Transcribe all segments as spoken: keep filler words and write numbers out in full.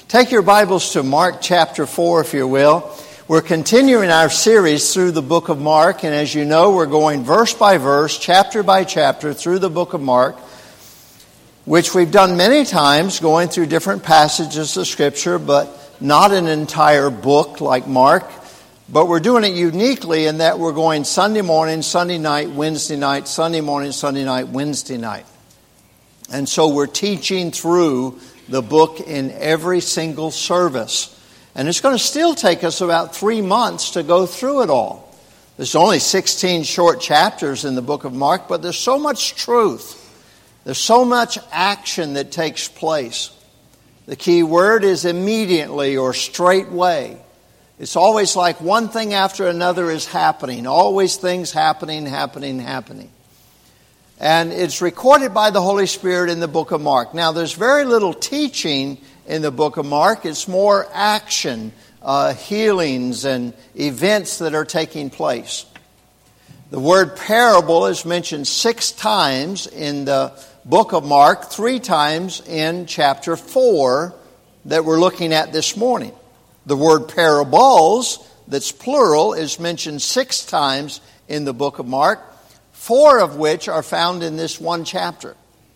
Take your Bibles to Mark chapter four, if you will. We're continuing our series through the book of Mark, and as you know, we're going verse by verse, chapter by chapter through the book of Mark, which we've done many times, going through different passages of Scripture, but not an entire book like Mark. But we're doing it uniquely in that we're going Sunday morning, Sunday night, Wednesday night, Sunday morning, Sunday night, Wednesday night. And so we're teaching through the book in every single service. And it's going to still take us about three months to go through it all. There's only sixteen short chapters in the book of Mark, but there's so much truth. There's so much action that takes place. The key word is immediately or straightway. It's always like one thing after another is happening. Always things happening, happening, happening. And it's recorded by the Holy Spirit in the book of Mark. Now, there's very little teaching in the book of Mark. It's more action, uh, healings, and events that are taking place. The word parable is mentioned six times in the book of Mark, three times in chapter four that we're looking at this morning. The word parables, that's plural, is mentioned six times in the book of Mark, four of which are found in this one chapter.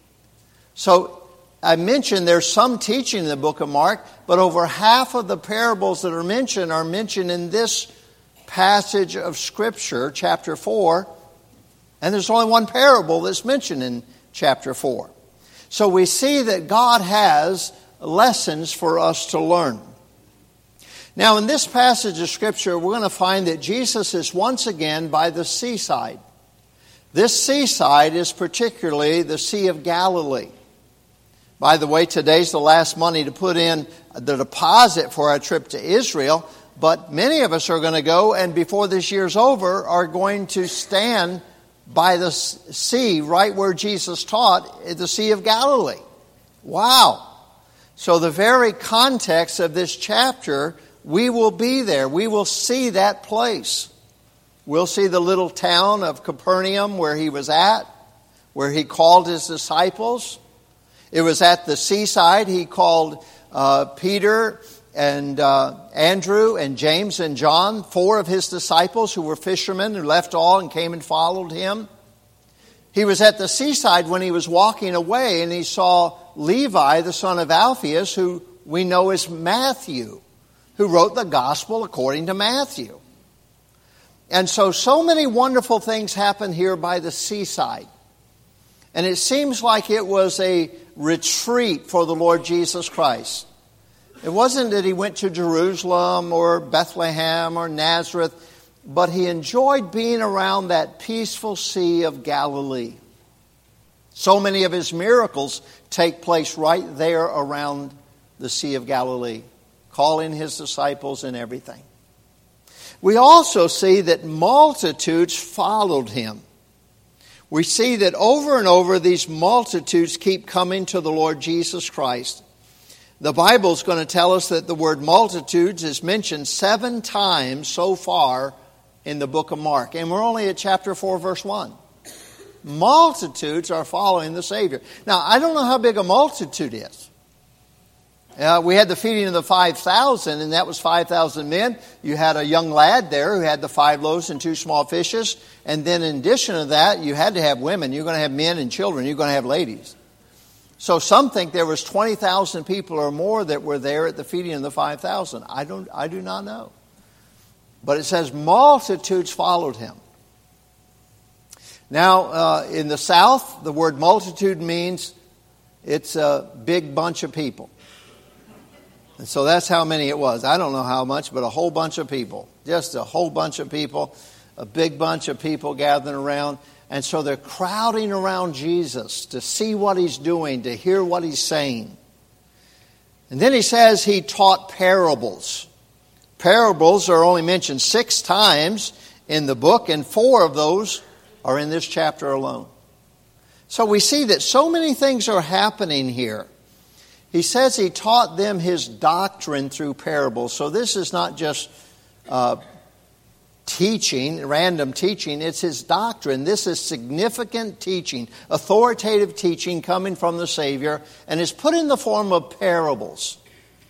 So I mentioned there's some teaching in the book of Mark, but over half of the parables that are mentioned are mentioned in this passage of Scripture, chapter four, and there's only one parable that's mentioned in chapter four. So we see that God has lessons for us to learn. Now, in this passage of Scripture, we're going to find that Jesus is once again by the seaside. This seaside is particularly the Sea of Galilee. By the way, today's the last money to put in the deposit for our trip to Israel, but many of us are going to go, and before this year's over, are going to stand by the sea right where Jesus taught, at the Sea of Galilee. Wow! So the very context of this chapter, we will be there. We will see that place. We'll see the little town of Capernaum where he was at, where he called his disciples. It was at the seaside he called uh, Peter and uh, Andrew and James and John, four of his disciples who were fishermen, who left all and came and followed him. He was at the seaside when he was walking away, and he saw Levi, the son of Alphaeus, who we know as Matthew, who wrote the gospel according to Matthew. And so, so many wonderful things happen here by the seaside. And it seems like it was a retreat for the Lord Jesus Christ. It wasn't that he went to Jerusalem or Bethlehem or Nazareth, but he enjoyed being around that peaceful Sea of Galilee. So many of his miracles take place right there around the Sea of Galilee, calling his disciples and everything. We also see that multitudes followed him. We see that over and over these multitudes keep coming to the Lord Jesus Christ. The Bible is going to tell us that the word multitudes is mentioned seven times so far in the book of Mark. And we're only at chapter four, verse one. Multitudes are following the Savior. Now, I don't know how big a multitude is. Uh, we had the feeding of the five thousand, and that was five thousand men. You had a young lad there who had the five loaves and two small fishes. And then in addition to that, you had to have women. You're going to have men and children. You're going to have ladies. So some think there was twenty thousand people or more that were there at the feeding of the five thousand. I don't, I do not know. But it says multitudes followed him. Now, uh, in the South, the word multitude means it's a big bunch of people. And so that's how many it was. I don't know how much, but a whole bunch of people. Just a whole bunch of people. A big bunch of people gathering around. And so they're crowding around Jesus to see what he's doing, to hear what he's saying. And then he says he taught parables. Parables are only mentioned six times in the book, and four of those are in this chapter alone. So we see that so many things are happening here. He says he taught them his doctrine through parables. So this is not just uh, teaching, random teaching. It's his doctrine. This is significant teaching, authoritative teaching coming from the Savior, and is put in the form of parables.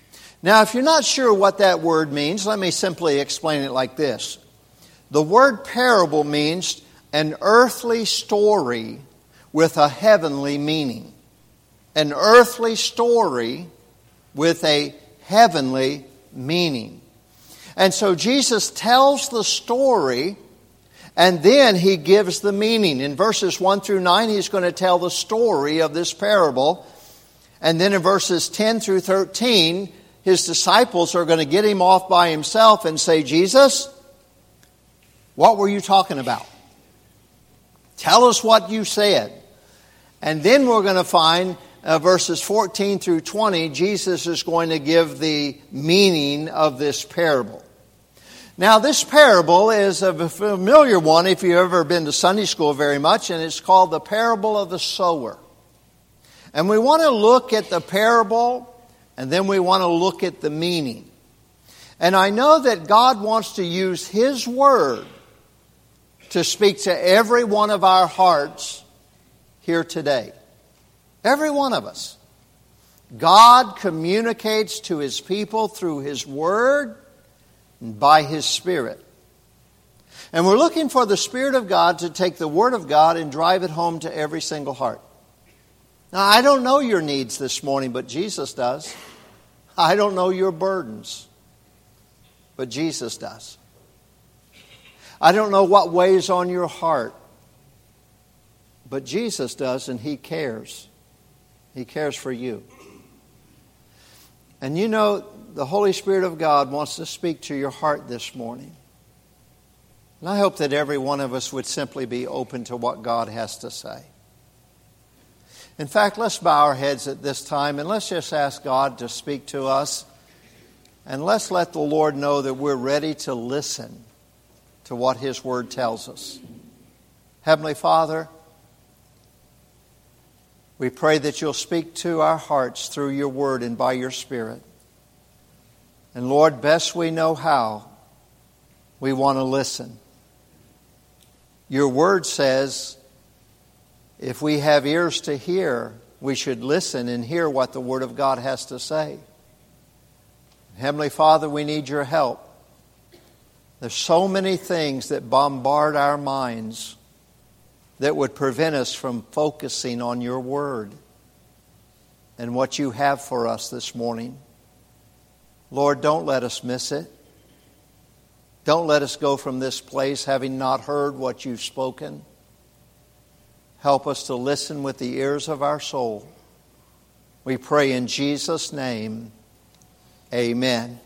Now, if you're not sure what that word means, let me simply explain it like this. The word parable means an earthly story with a heavenly meaning. An earthly story with a heavenly meaning. And so Jesus tells the story, and then he gives the meaning. In verses one through nine, he's going to tell the story of this parable. And then in verses ten through thirteen, his disciples are going to get him off by himself and say, Jesus, what were you talking about? Tell us what you said. And then we're going to find uh, verses fourteen through twenty, Jesus is going to give the meaning of this parable. Now, this parable is a familiar one if you've ever been to Sunday school very much, and it's called the parable of the sower. And we want to look at the parable, and then we want to look at the meaning. And I know that God wants to use His Word to speak to every one of our hearts here today. Every one of us. God communicates to His people through His Word and by His Spirit. And we're looking for the Spirit of God to take the Word of God and drive it home to every single heart. Now, I don't know your needs this morning, but Jesus does. I don't know your burdens, but Jesus does. I don't know what weighs on your heart, but Jesus does, and He cares. He cares for you. And you know, the Holy Spirit of God wants to speak to your heart this morning. And I hope that every one of us would simply be open to what God has to say. In fact, let's bow our heads at this time and let's just ask God to speak to us. And let's let the Lord know that we're ready to listen to what His Word tells us. Heavenly Father, we pray that You'll speak to our hearts through Your Word and by Your Spirit. And Lord, best we know how, we want to listen. Your Word says, if we have ears to hear, we should listen and hear what the Word of God has to say. Heavenly Father, we need Your help. There's so many things that bombard our minds that would prevent us from focusing on Your Word and what You have for us this morning. Lord, don't let us miss it. Don't let us go from this place having not heard what You've spoken. Help us to listen with the ears of our soul. We pray in Jesus' name, amen.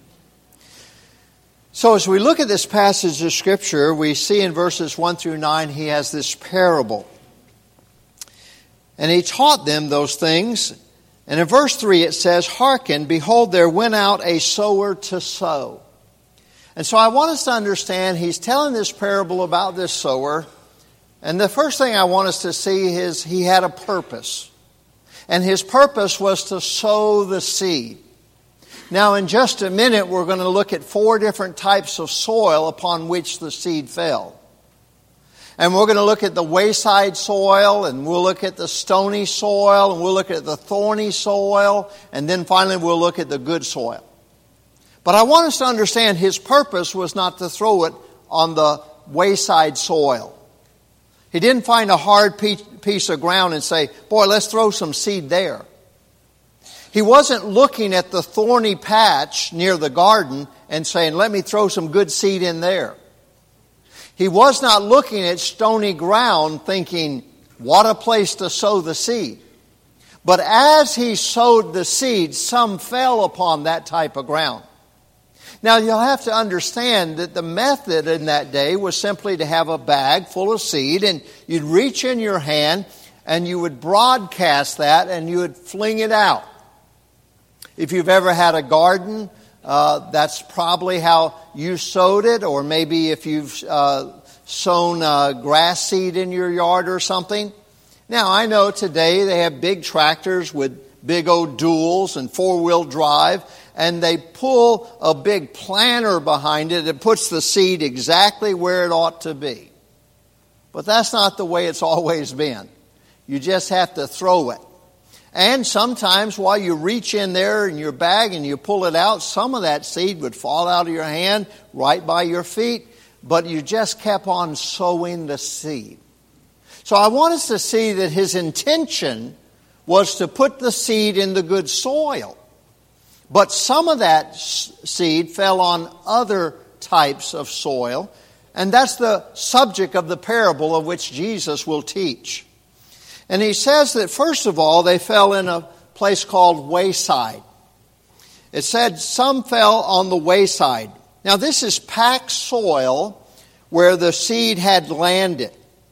So as we look at this passage of Scripture, we see in verses one through nine, he has this parable. And he taught them those things. And in verse three it says, Hearken, behold, there went out a sower to sow. And so I want us to understand, he's telling this parable about this sower. And the first thing I want us to see is he had a purpose. And his purpose was to sow the seed. Now, in just a minute, we're going to look at four different types of soil upon which the seed fell. And we're going to look at the wayside soil, and we'll look at the stony soil, and we'll look at the thorny soil, and then finally we'll look at the good soil. But I want us to understand his purpose was not to throw it on the wayside soil. He didn't find a hard piece of ground and say, boy, let's throw some seed there. He wasn't looking at the thorny patch near the garden and saying, let me throw some good seed in there. He was not looking at stony ground thinking, what a place to sow the seed. But as he sowed the seed, some fell upon that type of ground. Now, you'll have to understand that the method in that day was simply to have a bag full of seed, and you'd reach in your hand and you would broadcast that and you would fling it out. If you've ever had a garden, uh, that's probably how you sowed it, or maybe if you've uh, sown uh, grass seed in your yard or something. Now, I know today they have big tractors with big old duals and four-wheel drive, and they pull a big planter behind it that puts the seed exactly where it ought to be. But that's not the way it's always been. You just have to throw it. And sometimes while you reach in there in your bag and you pull it out, some of that seed would fall out of your hand right by your feet, but you just kept on sowing the seed. So I want us to see that his intention was to put the seed in the good soil. But some of that seed fell on other types of soil, and that's the subject of the parable of which Jesus will teach. And he says that first of all, they fell in a place called wayside. It said some fell on the wayside. Now this is packed soil where the seed had landed.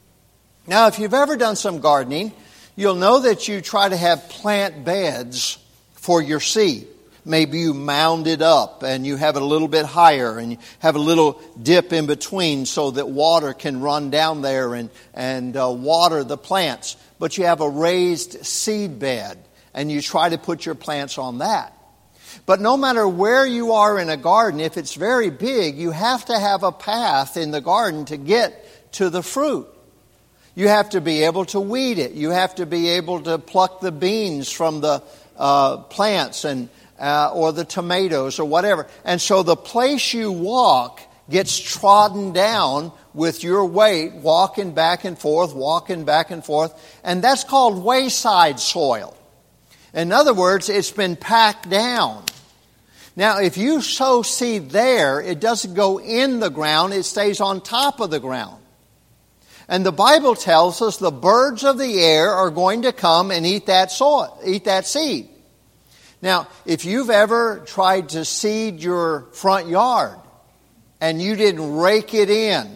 Now if you've ever done some gardening, you'll know that you try to have plant beds for your seed. Maybe you mound it up and you have it a little bit higher and you have a little dip in between so that water can run down there and, and uh, water the plants. But you have a raised seed bed and you try to put your plants on that. But no matter where you are in a garden, if it's very big, you have to have a path in the garden to get to the fruit. You have to be able to weed it. You have to be able to pluck the beans from the uh, plants and Uh, or the tomatoes or whatever. And so the place you walk gets trodden down with your weight, walking back and forth, walking back and forth. And that's called wayside soil. In other words, it's been packed down. Now, if you sow seed there, it doesn't go in the ground, it stays on top of the ground. And the Bible tells us the birds of the air are going to come and eat that soil, eat that seed. Now, if you've ever tried to seed your front yard and you didn't rake it in,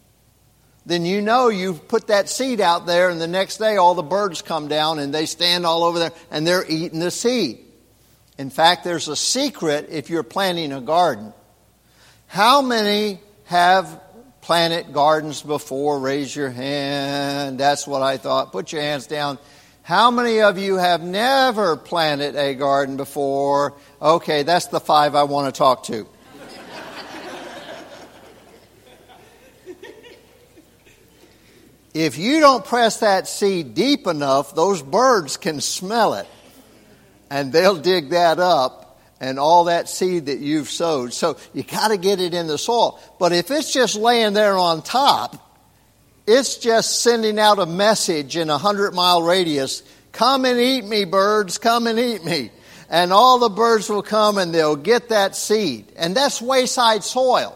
then you know you've put that seed out there and the next day all the birds come down and they stand all over there and they're eating the seed. In fact, there's a secret if you're planting a garden. How many have planted gardens before? Raise your hand. That's what I thought. Put your hands down. How many of you have never planted a garden before? Okay, that's the five I want to talk to. If you don't press that seed deep enough, those birds can smell it. And they'll dig that up and all that seed that you've sowed. So you got to get it in the soil. But if it's just laying there on top, it's just sending out a message in a hundred mile radius. Come and eat me, birds. Come and eat me. And all the birds will come and they'll get that seed. And that's wayside soil.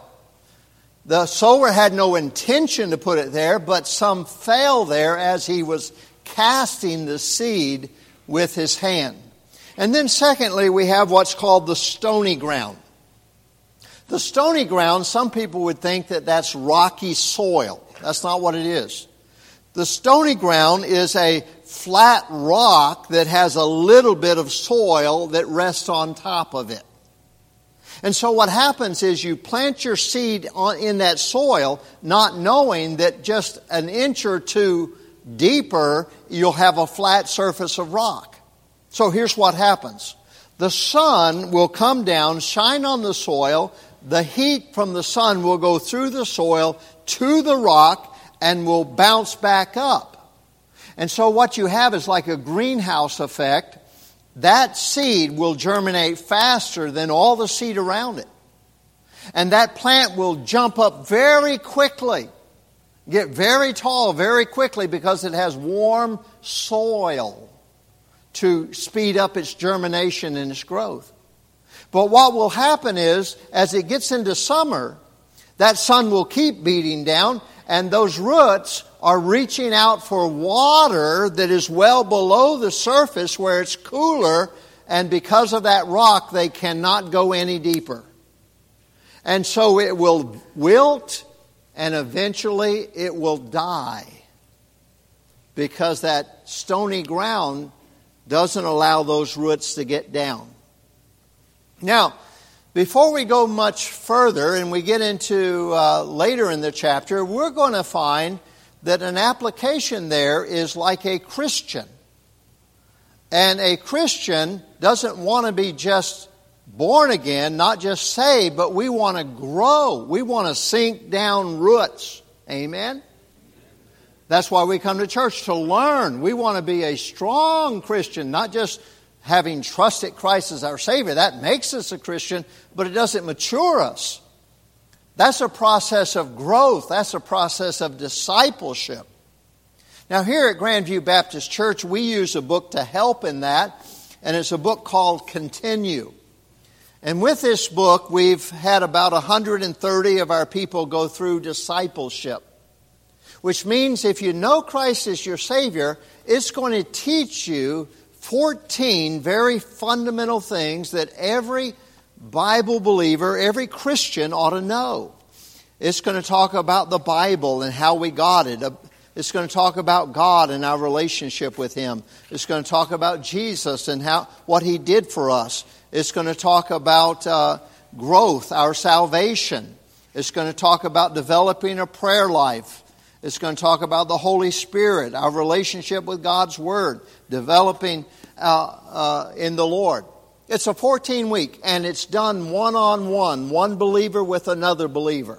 The sower had no intention to put it there, but some fell there as he was casting the seed with his hand. And then secondly, we have what's called the stony ground. The stony ground, some people would think that that's rocky soil. That's not what it is. The stony ground is a flat rock that has a little bit of soil that rests on top of it. And so what happens is you plant your seed on, in that soil, not knowing that just an inch or two deeper, you'll have a flat surface of rock. So here's what happens. The sun will come down, shine on the soil. The heat from the sun will go through the soil to the rock and will bounce back up. And so what you have is like a greenhouse effect. That seed will germinate faster than all the seed around it. And that plant will jump up very quickly, get very tall very quickly because it has warm soil to speed up its germination and its growth. But what will happen is, as it gets into summer, that sun will keep beating down, and those roots are reaching out for water that is well below the surface where it's cooler, and because of that rock, they cannot go any deeper. And so it will wilt, and eventually it will die, because that stony ground doesn't allow those roots to get down. Now, before we go much further and we get into uh, later in the chapter, we're going to find that an application there is like a Christian. And a Christian doesn't want to be just born again, not just saved, but we want to grow. We want to sink down roots. Amen? That's why we come to church, to learn. We want to be a strong Christian, not just having trusted Christ as our Savior. That makes us a Christian, but it doesn't mature us. That's a process of growth. That's a process of discipleship. Now here at Grandview Baptist Church, we use a book to help in that, and it's a book called Continue. And with this book, we've had about one hundred thirty of our people go through discipleship, which means if you know Christ as your Savior, it's going to teach you fourteen very fundamental things that every Bible believer, every Christian ought to know. It's going to talk about the Bible and how we got it. It's going to talk about God and our relationship with Him. It's going to talk about Jesus and how what He did for us. It's going to talk about uh, growth, our salvation. It's going to talk about developing a prayer life. It's going to talk about the Holy Spirit, our relationship with God's Word, developing uh, uh, in the Lord. It's a fourteen week, and it's done one-on-one, one believer with another believer.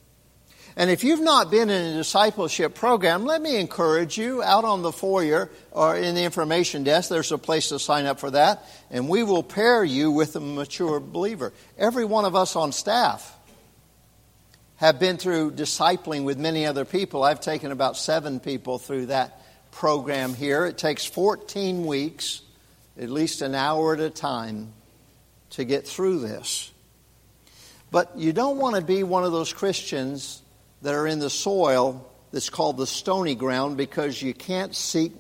And if you've not been in a discipleship program, let me encourage you, out on the foyer or in the information desk, there's a place to sign up for that, and we will pair you with a mature believer. Every one of us on staff have been through discipling with many other people. I've taken about seven people through that program here. It takes fourteen weeks, at least an hour at a time, to get through this. But you don't want to be one of those Christians that are in the soil that's called the stony ground, because you can't sink,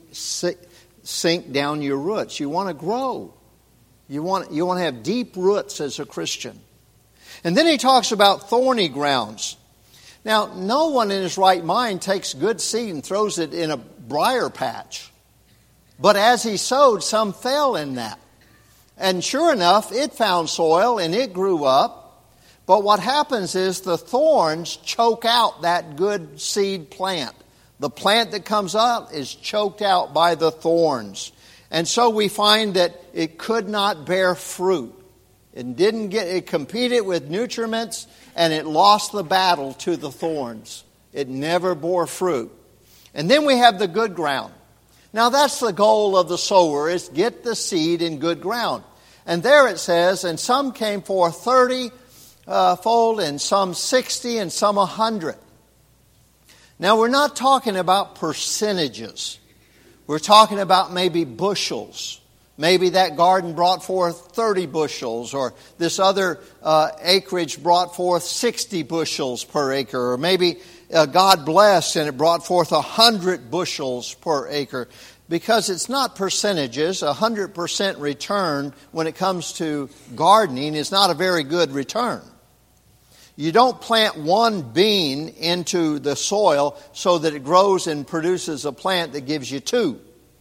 sink down your roots. You want to grow. You want, you want to have deep roots as a Christian. And then he talks about thorny grounds. Now, no one in his right mind takes good seed and throws it in a briar patch. But as he sowed, some fell in that. And sure enough, it found soil and it grew up. But what happens is the thorns choke out that good seed plant. The plant that comes up is choked out by the thorns. And so we find that it could not bear fruit. It didn't get, it competed with nutriments, and it lost the battle to the thorns. It never bore fruit. And then we have the good ground. Now that's the goal of the sower, is get the seed in good ground. And there it says, and some came forth thirty uh, fold, and some sixty, and some a hundred. Now we're not talking about percentages. We're talking about maybe bushels. Maybe that garden brought forth thirty bushels, or this other uh, acreage brought forth sixty bushels per acre, or maybe uh, God blessed and it brought forth one hundred bushels per acre. Because it's not percentages. A one hundred percent return when it comes to gardening is not a very good return. You don't plant one bean into the soil so that it grows and produces a plant that gives you two.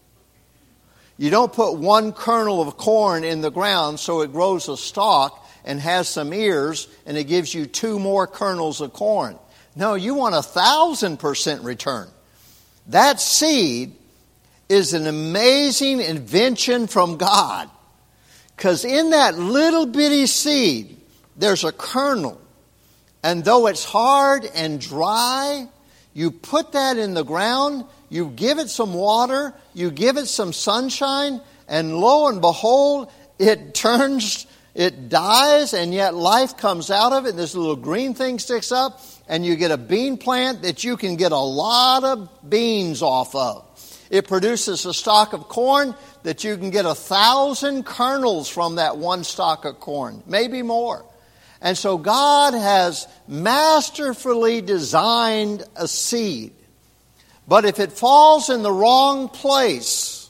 You don't put one kernel of corn in the ground so it grows a stalk and has some ears and it gives you two more kernels of corn. No, you want a thousand percent return. That seed is an amazing invention from God. Because in that little bitty seed, there's a kernel. And though it's hard and dry, you put that in the ground, you give it some water, you give it some sunshine, and lo and behold, it turns, it dies, and yet life comes out of it, and this little green thing sticks up, and you get a bean plant that you can get a lot of beans off of. It produces a stalk of corn that you can get a thousand kernels from that one stalk of corn, maybe more. And so God has masterfully designed a seed. But if it falls in the wrong place,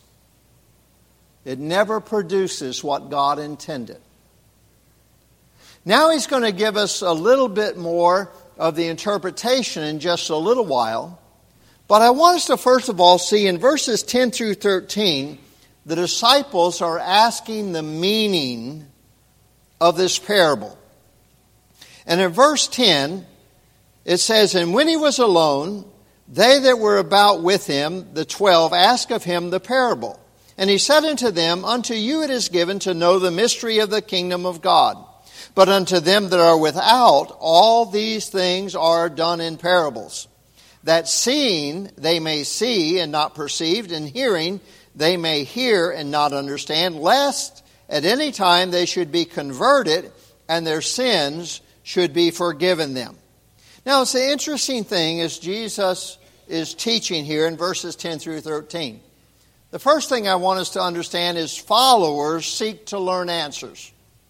it never produces what God intended. Now he's going to give us a little bit more of the interpretation in just a little while. But I want us to first of all see in verses ten through thirteen, the disciples are asking the meaning of this parable. And in verse ten, it says, "And when he was alone, they that were about with him, the twelve, asked of him the parable. And he said unto them, Unto you it is given to know the mystery of the kingdom of God. But unto them that are without, all these things are done in parables, that seeing they may see and not perceive, and hearing they may hear and not understand, lest at any time they should be converted and their sins should be forgiven them. Now, it's the interesting thing is Jesus is teaching here in verses ten through thirteen. The first thing I want us to understand is followers seek to learn answers.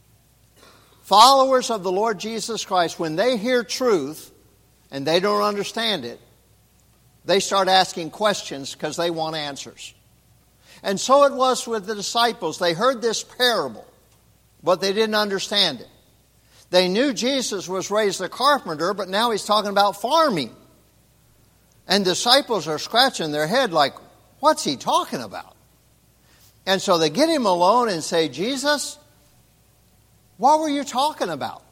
Followers of the Lord Jesus Christ, when they hear truth and they don't understand it, they start asking questions because they want answers. And so it was with the disciples. They heard this parable, but they didn't understand it. They knew Jesus was raised a carpenter, but now he's talking about farming. And disciples are scratching their head like, what's he talking about? And so they get him alone and say, Jesus, what were you talking about?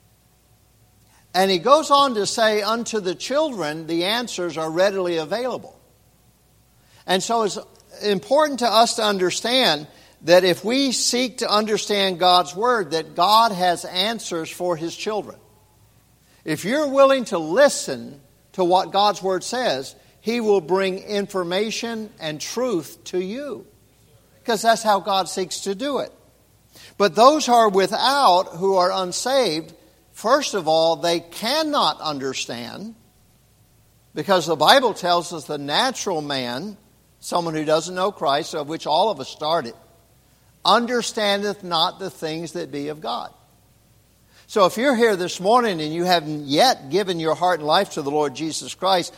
And he goes on to say, unto the children, the answers are readily available. And so it's important to us to understand that if we seek to understand God's Word, that God has answers for His children. If you're willing to listen to what God's Word says, He will bring information and truth to you. Because that's how God seeks to do it. But those who are without, who are unsaved, first of all, they cannot understand, because the Bible tells us the natural man, someone who doesn't know Christ, of which all of us started, understandeth not the things that be of God. So if you're here this morning and you haven't yet given your heart and life to the Lord Jesus Christ,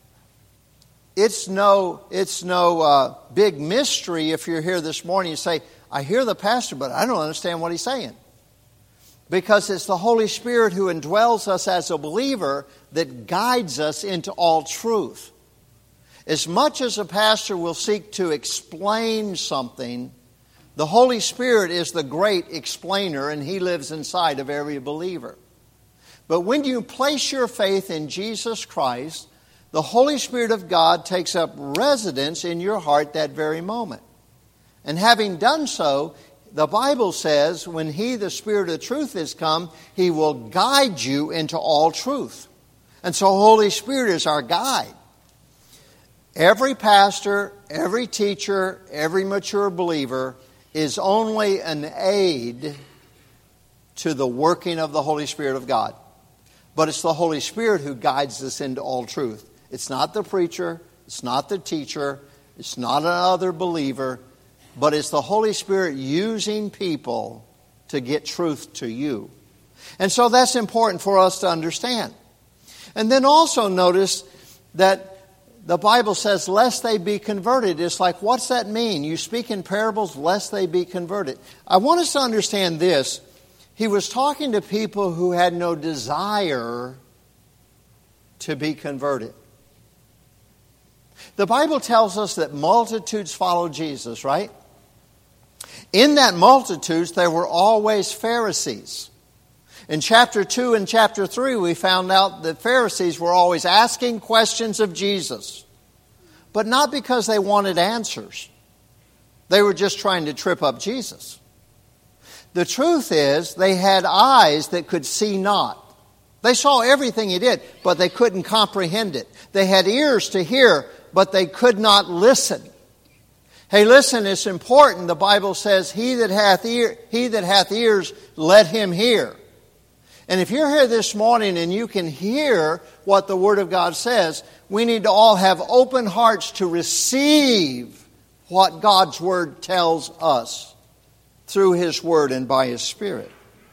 it's no, it's no uh, big mystery if you're here this morning and say, I hear the pastor, but I don't understand what he's saying. Because it's the Holy Spirit who indwells us as a believer that guides us into all truth. As much as a pastor will seek to explain something, the Holy Spirit is the great explainer, and He lives inside of every believer. But when you place your faith in Jesus Christ, the Holy Spirit of God takes up residence in your heart that very moment. And having done so, the Bible says, when He, the Spirit of truth, is come, He will guide you into all truth. And so Holy Spirit is our guide. Every pastor, every teacher, every mature believer is only an aid to the working of the Holy Spirit of God. But it's the Holy Spirit who guides us into all truth. It's not the preacher, it's not the teacher, it's not another believer, but it's the Holy Spirit using people to get truth to you. And so that's important for us to understand. And then also notice that the Bible says, lest they be converted. It's like, what's that mean? You speak in parables, lest they be converted. I want us to understand this. He was talking to people who had no desire to be converted. The Bible tells us that multitudes follow Jesus, right? In that multitudes, there were always Pharisees. In chapter two and chapter three, we found out that Pharisees were always asking questions of Jesus. But not because they wanted answers. They were just trying to trip up Jesus. The truth is, they had eyes that could see not. They saw everything He did, but they couldn't comprehend it. They had ears to hear, but they could not listen. Hey, listen, it's important. The Bible says, He that hath ear, he that hath ears, let him hear. And if you're here this morning and you can hear what the Word of God says, we need to all have open hearts to receive what God's Word tells us through His Word and by His Spirit.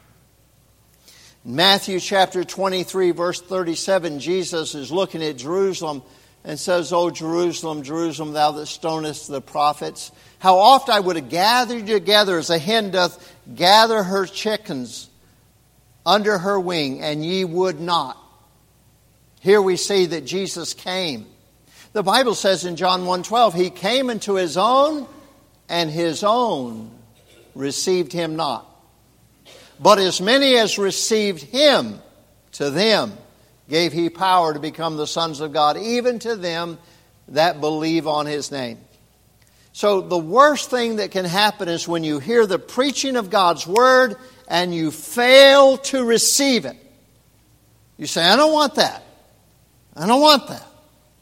In Matthew chapter twenty-three, verse thirty-seven, Jesus is looking at Jerusalem and says, O Jerusalem, Jerusalem, thou that stonest the prophets, how oft I would have gathered you together as a hen doth gather her chickens under her wing, and ye would not. Here we see that Jesus came. The Bible says in John one twelve, He came into His own, and His own received Him not. But as many as received Him, to them gave He power to become the sons of God, even to them that believe on His name. So the worst thing that can happen is when you hear the preaching of God's Word and you fail to receive it. You say, I don't want that. I don't want that.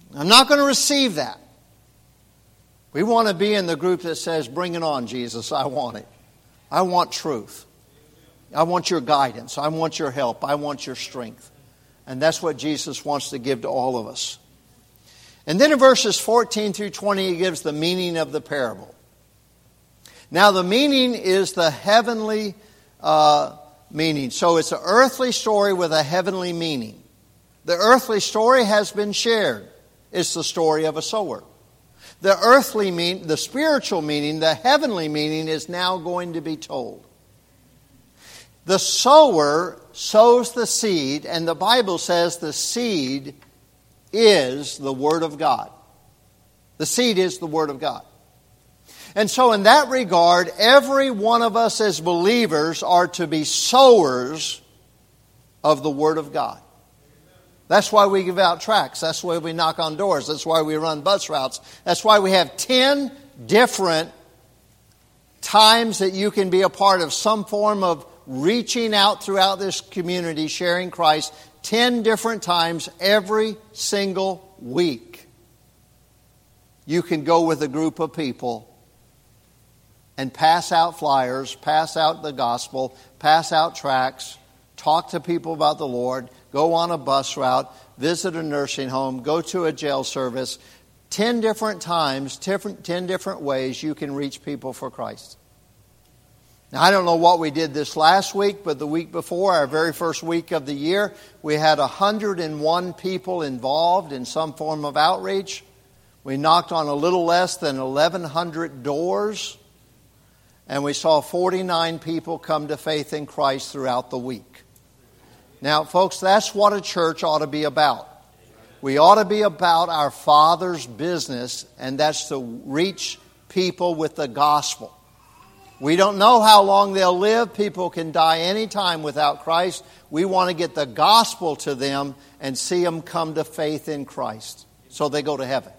I'm not going to receive that. We want to be in the group that says, bring it on, Jesus. I want it. I want truth. I want your guidance. I want your help. I want your strength. And that's what Jesus wants to give to all of us. And then in verses fourteen through twenty, he gives the meaning of the parable. Now the meaning is the heavenly uh, meaning. So it's an earthly story with a heavenly meaning. The earthly story has been shared. It's the story of a sower. The earthly mean, the spiritual meaning, the heavenly meaning is now going to be told. The sower sows the seed, and the Bible says the seed is the Word of God. The seed is the Word of God. And so in that regard, every one of us as believers are to be sowers of the Word of God. That's why we give out tracts. That's why we knock on doors. That's why we run bus routes. That's why we have ten different times that you can be a part of some form of reaching out throughout this community, sharing Christ. Ten different times every single week. You can go with a group of people and pass out flyers, pass out the gospel, pass out tracts, talk to people about the Lord, go on a bus route, visit a nursing home, go to a jail service. Ten different times, different, ten different ways you can reach people for Christ. Now, I don't know what we did this last week, but the week before, our very first week of the year, we had one hundred one people involved in some form of outreach. We knocked on a little less than eleven hundred doors, and we saw forty-nine people come to faith in Christ throughout the week. Now, folks, that's what a church ought to be about. We ought to be about our Father's business, and that's to reach people with the gospel. We don't know how long they'll live. People can die any time without Christ. We want to get the gospel to them and see them come to faith in Christ so they go to heaven.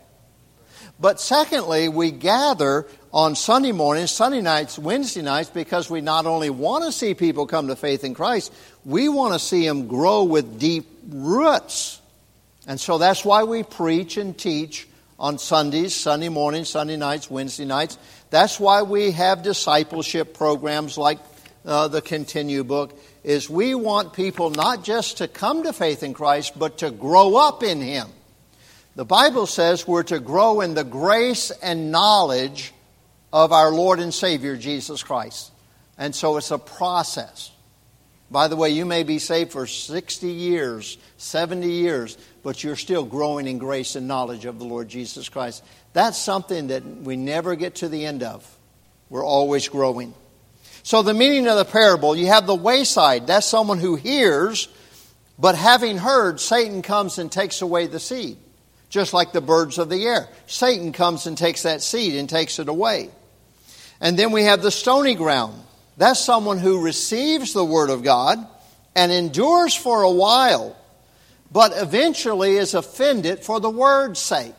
But secondly, we gather on Sunday mornings, Sunday nights, Wednesday nights, because we not only want to see people come to faith in Christ, we want to see them grow with deep roots. And so that's why we preach and teach on Sundays, Sunday mornings, Sunday nights, Wednesday nights. That's why we have discipleship programs like uh, the Continue book, is we want people not just to come to faith in Christ, but to grow up in Him. The Bible says we're to grow in the grace and knowledge of our Lord and Savior, Jesus Christ. And so it's a process. By the way, you may be saved for sixty years, seventy years, but you're still growing in grace and knowledge of the Lord Jesus Christ. That's something that we never get to the end of. We're always growing. So the meaning of the parable, you have the wayside. That's someone who hears, but having heard, Satan comes and takes away the seed. Just like the birds of the air. Satan comes and takes that seed and takes it away. And then we have the stony ground. That's someone who receives the Word of God and endures for a while, but eventually is offended for the Word's sake.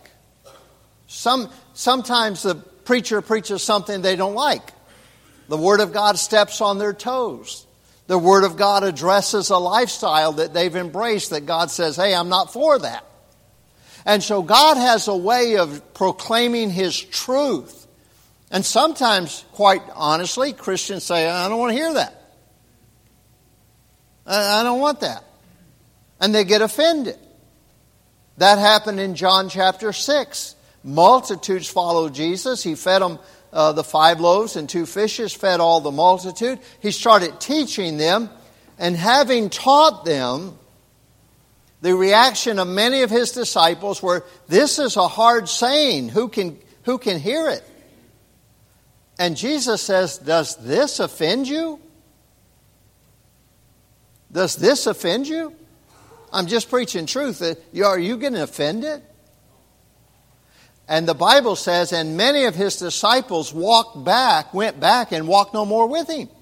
Some, sometimes the preacher preaches something they don't like. The Word of God steps on their toes. The Word of God addresses a lifestyle that they've embraced that God says, hey, I'm not for that. And so God has a way of proclaiming His truth. And sometimes, quite honestly, Christians say, I don't want to hear that. I don't want that. And they get offended. That happened in John chapter six. Multitudes followed Jesus. He fed them uh, the five loaves and two fishes, fed all the multitude. He started teaching them, and having taught them, the reaction of many of His disciples were, this is a hard saying. Who can, who can hear it? And Jesus says, does this offend you? Does this offend you? I'm just preaching truth. Are you getting offended? And the Bible says, and many of His disciples walked back, went back and walked no more with Him.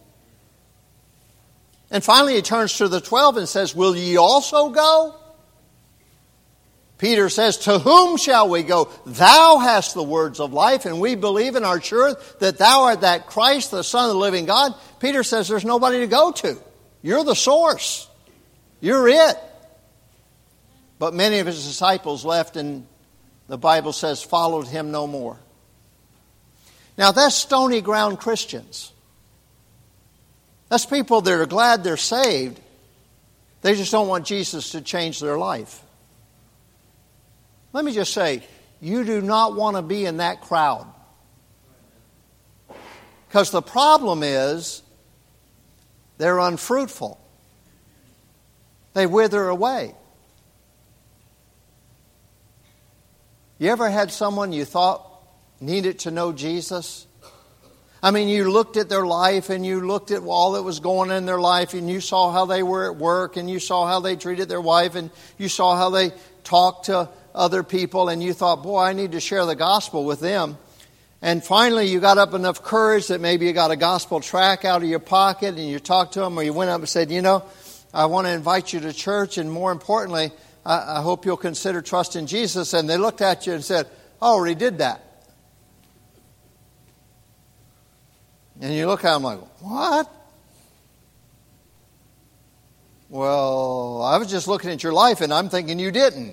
And finally He turns to the twelve and says, will ye also go? Peter says, to whom shall we go? Thou hast the words of life, and we believe and are sure that Thou art that Christ, the Son of the living God. Peter says, there's nobody to go to. You're the source. You're it. But many of His disciples left and the Bible says, followed him no more. Now that's stony ground Christians. That's people that are glad they're saved. They just don't want Jesus to change their life. Let me just say, you do not want to be in that crowd. Because the problem is, they're unfruitful. They wither away. You ever had someone you thought needed to know Jesus? I mean, you looked at their life and you looked at all that was going on in their life and you saw how they were at work and you saw how they treated their wife and you saw how they talked to other people and you thought, boy, I need to share the gospel with them. And finally you got up enough courage that maybe you got a gospel tract out of your pocket and you talked to them or you went up and said, you know, I want to invite you to church and more importantly, I, I hope you'll consider trusting Jesus. And they looked at you and said, I already did that. And you look at them like, what? Well, I was just looking at your life and I'm thinking you didn't.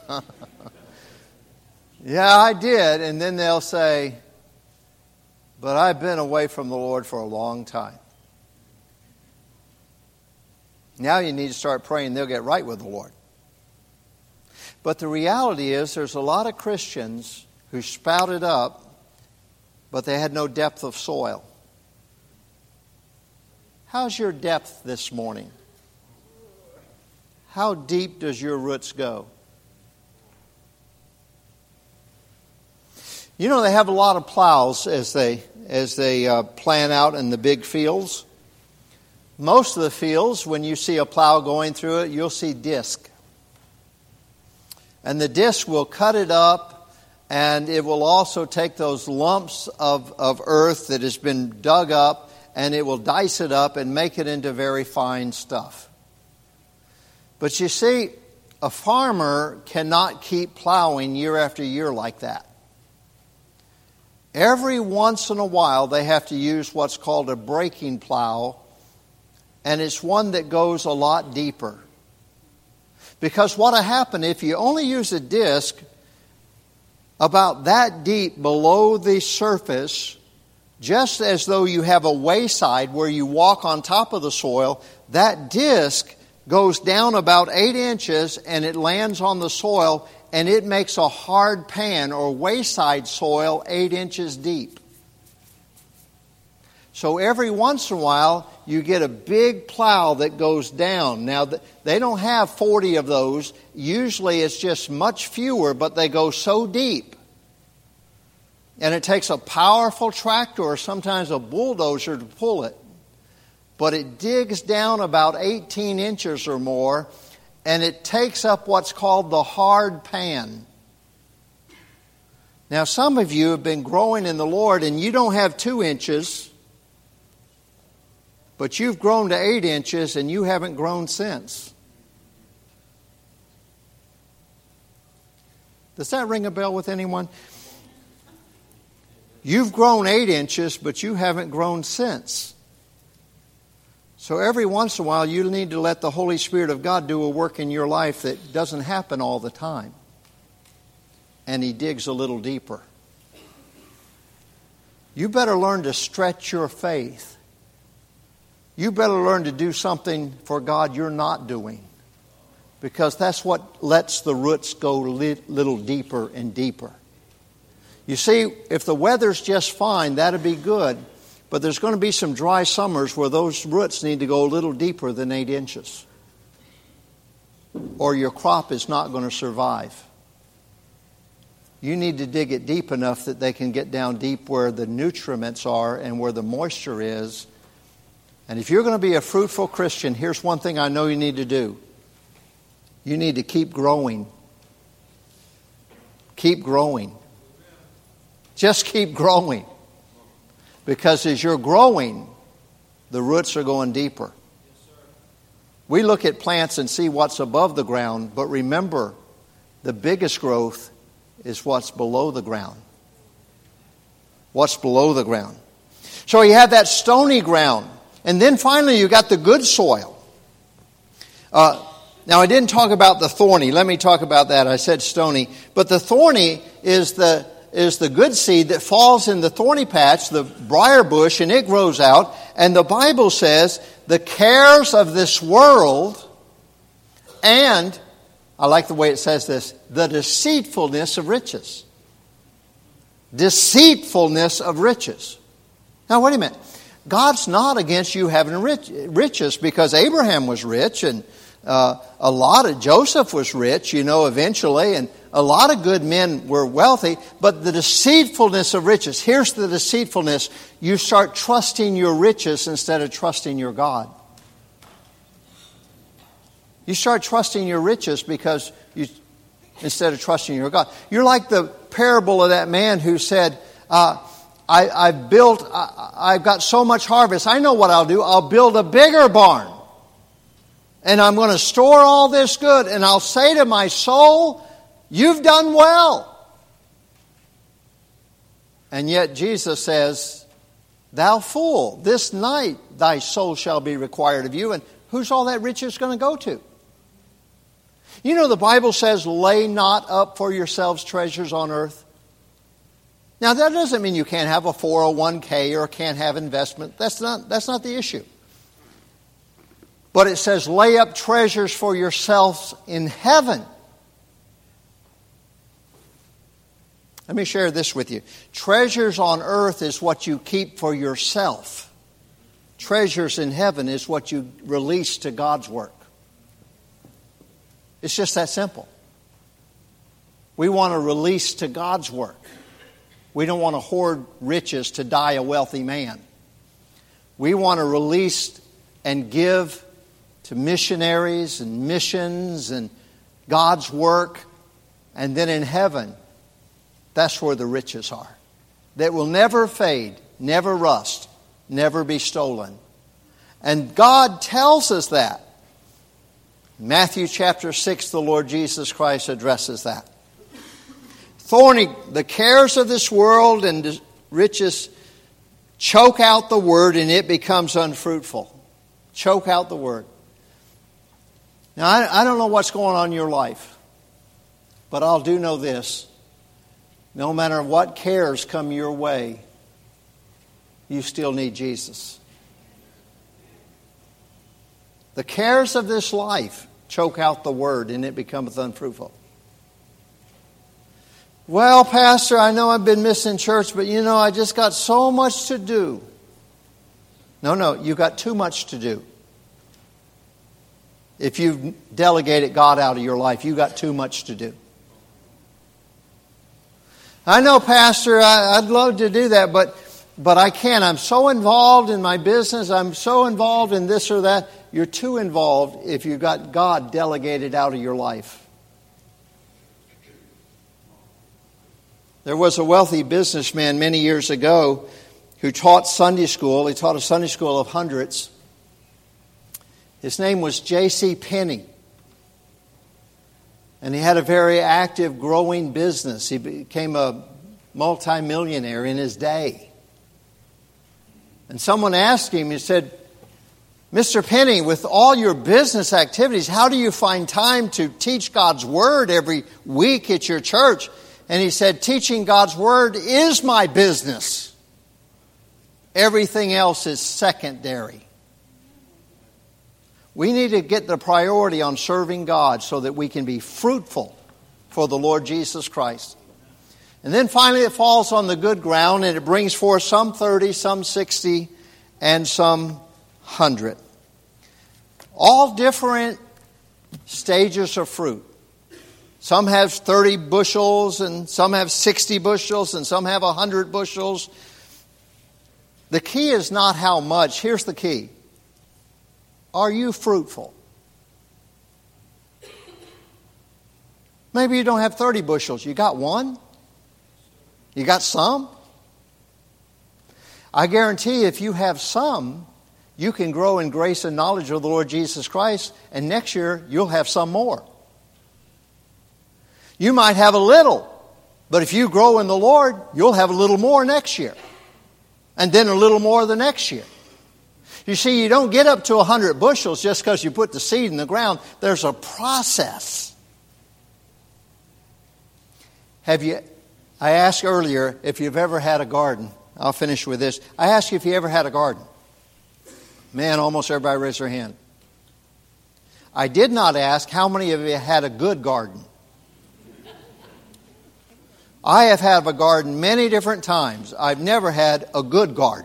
Yeah, I did. And then they'll say, but I've been away from the Lord for a long time. Now you need to start praying they'll get right with the Lord. But the reality is there's a lot of Christians who sprouted up, but they had no depth of soil. How's your depth this morning? How deep does your roots go? You know, they have a lot of plows as they as they uh, plan out in the big fields. Most of the fields, when you see a plow going through it, you'll see disc. And the disc will cut it up, and it will also take those lumps of, of earth that has been dug up, and it will dice it up and make it into very fine stuff. But you see, a farmer cannot keep plowing year after year like that. Every once in a while, they have to use what's called a breaking plow, and it's one that goes a lot deeper. Because what will happen if you only use a disc about that deep below the surface, just as though you have a wayside where you walk on top of the soil, that disc goes down about eight inches and it lands on the soil and it makes a hard pan or wayside soil eight inches deep. So every once in a while you get a big plow that goes down. Now they don't have forty of those. Usually it's just much fewer, but they go so deep. And it takes a powerful tractor or sometimes a bulldozer to pull it. But it digs down about eighteen inches or more, and it takes up what's called the hard pan. Now, some of you have been growing in the Lord, and you don't have two inches, but you've grown to eight inches, and you haven't grown since. Does that ring a bell with anyone? You've grown eight inches, but you haven't grown since. So every once in a while, you need to let the Holy Spirit of God do a work in your life that doesn't happen all the time. And He digs a little deeper. You better learn to stretch your faith. You better learn to do something for God you're not doing. Because that's what lets the roots go a little deeper and deeper. You see, if the weather's just fine, that'd be good. But there's going to be some dry summers where those roots need to go a little deeper than eight inches. Or your crop is not going to survive. You need to dig it deep enough that they can get down deep where the nutriments are and where the moisture is. And if you're going to be a fruitful Christian, here's one thing I know you need to do. You need to keep growing. Keep growing. Just keep growing. Because as you're growing, the roots are going deeper. We look at plants and see what's above the ground, but remember, the biggest growth is what's below the ground. What's below the ground. So you have that stony ground. And then finally you got the good soil. Uh, Now, I didn't talk about the thorny. Let me talk about that. I said stony. But the thorny is the is the good seed that falls in the thorny patch, the briar bush, and it grows out. And the Bible says the cares of this world and, I like the way it says this, the deceitfulness of riches. Deceitfulness of riches. Now, wait a minute. God's not against you having rich, riches, because Abraham was rich, and uh, a lot of Joseph was rich, you know, eventually, and a lot of good men were wealthy. But the deceitfulness of riches, here's the deceitfulness. You start trusting your riches instead of trusting your God. You start trusting your riches because you, instead of trusting your God. You're like the parable of that man who said, uh, I, I've built, I, I've got so much harvest. I know what I'll do. I'll build a bigger barn. And I'm going to store all this good. And I'll say to my soul, you've done well. And yet Jesus says, thou fool, this night thy soul shall be required of you. And who's all that riches going to go to? You know, the Bible says, lay not up for yourselves treasures on earth. Now, that doesn't mean you can't have a four oh one k or can't have investment. That's not, that's not the issue. But it says, lay up treasures for yourselves in heaven. Let me share this with you. Treasures on earth is what you keep for yourself. Treasures in heaven is what you release to God's work. It's just that simple. We want to release to God's work. We don't want to hoard riches to die a wealthy man. We want to release and give to missionaries and missions and God's work. And then in heaven, that's where the riches are. That will never fade, never rust, never be stolen. And God tells us that. Matthew chapter six, the Lord Jesus Christ addresses that. Thorny, the cares of this world and riches choke out the word and it becomes unfruitful. Choke out the word. Now, I, I don't know what's going on in your life, but I'll do know this. No matter what cares come your way, you still need Jesus. The cares of this life choke out the word and it becometh unfruitful. Well, Pastor, I know I've been missing church, but you know, I just got so much to do. No, no, you got too much to do. If you've delegated God out of your life, you got too much to do. I know, Pastor, I, I'd love to do that, but but I can't. I'm so involved in my business. I'm so involved in this or that. You're too involved if you've got God delegated out of your life. There was a wealthy businessman many years ago who taught Sunday school. He taught a Sunday school of hundreds. His name was J C Penney. And he had a very active, growing business. He became a multimillionaire in his day. And someone asked him, he said, Mister Penney, with all your business activities, how do you find time to teach God's Word every week at your church? And he said, teaching God's Word is my business. Everything else is secondary. We need to get the priority on serving God so that we can be fruitful for the Lord Jesus Christ. And then finally it falls on the good ground and it brings forth some thirty, some sixty, and some one hundred. All different stages of fruit. Some have thirty bushels and some have sixty bushels and some have one hundred bushels. The key is not how much. Here's the key. Are you fruitful? Maybe you don't have thirty bushels. You got one? You got some? I guarantee if you have some, you can grow in grace and knowledge of the Lord Jesus Christ, and next year you'll have some more. You might have a little, but if you grow in the Lord, you'll have a little more next year. And then a little more the next year. You see, you don't get up to one hundred bushels just because you put the seed in the ground. There's a process. Have you, I asked earlier if you've ever had a garden. I'll finish with this. I asked you if you ever had a garden. Man, almost everybody raised their hand. I did not ask how many of you had a good garden. I have had a garden many different times. I've never had a good garden.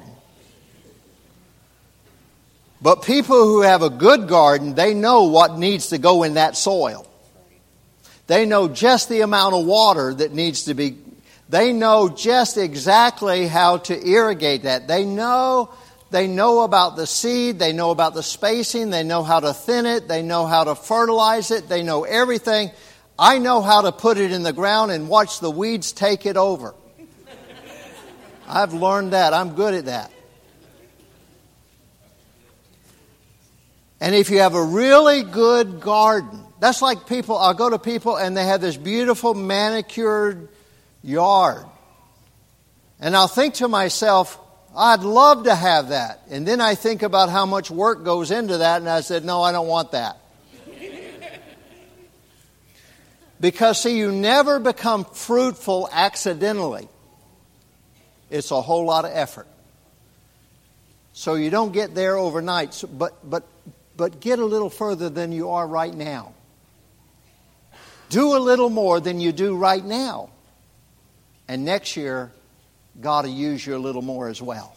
But people who have a good garden, they know what needs to go in that soil. They know just the amount of water that needs to be. They know just exactly how to irrigate that. They know, they know about the seed. They know about the spacing. They know how to thin it. They know how to fertilize it. They know everything. I know how to put it in the ground and watch the weeds take it over. I've learned that. I'm good at that. And if you have a really good garden, that's like people, I'll go to people and they have this beautiful manicured yard. And I'll think to myself, I'd love to have that. And then I think about how much work goes into that, and I said, no, I don't want that. Because, see, you never become fruitful accidentally. It's a whole lot of effort. So you don't get there overnight, so, but, but, but get a little further than you are right now. Do a little more than you do right now. And next year, God will use you a little more as well.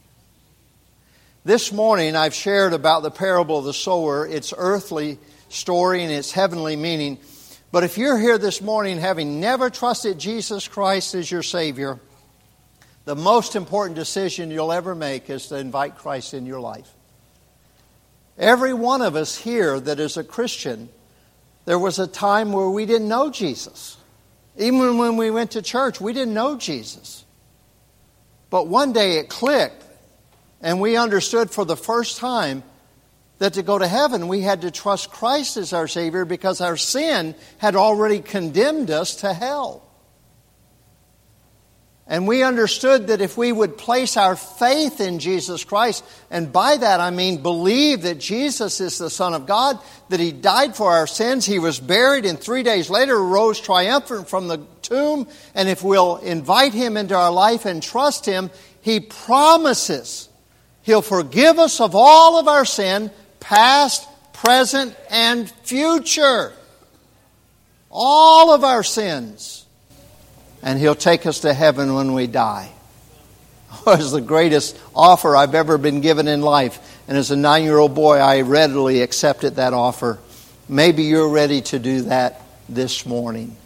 This morning, I've shared about the parable of the sower, its earthly story and its heavenly meaning. But if you're here this morning having never trusted Jesus Christ as your Savior, the most important decision you'll ever make is to invite Christ in your life. Every one of us here that is a Christian, there was a time where we didn't know Jesus. Even when we went to church, we didn't know Jesus. But one day it clicked, and we understood for the first time that to go to heaven, we had to trust Christ as our Savior because our sin had already condemned us to hell. And we understood that if we would place our faith in Jesus Christ, and by that I mean believe that Jesus is the Son of God, that He died for our sins, He was buried, and three days later rose triumphant from the tomb, and if we'll invite Him into our life and trust Him, He promises He'll forgive us of all of our sin, past, present, and future. All of our sins. And He'll take us to heaven when we die. It was the greatest offer I've ever been given in life. And as a nine-year-old boy, I readily accepted that offer. Maybe you're ready to do that this morning.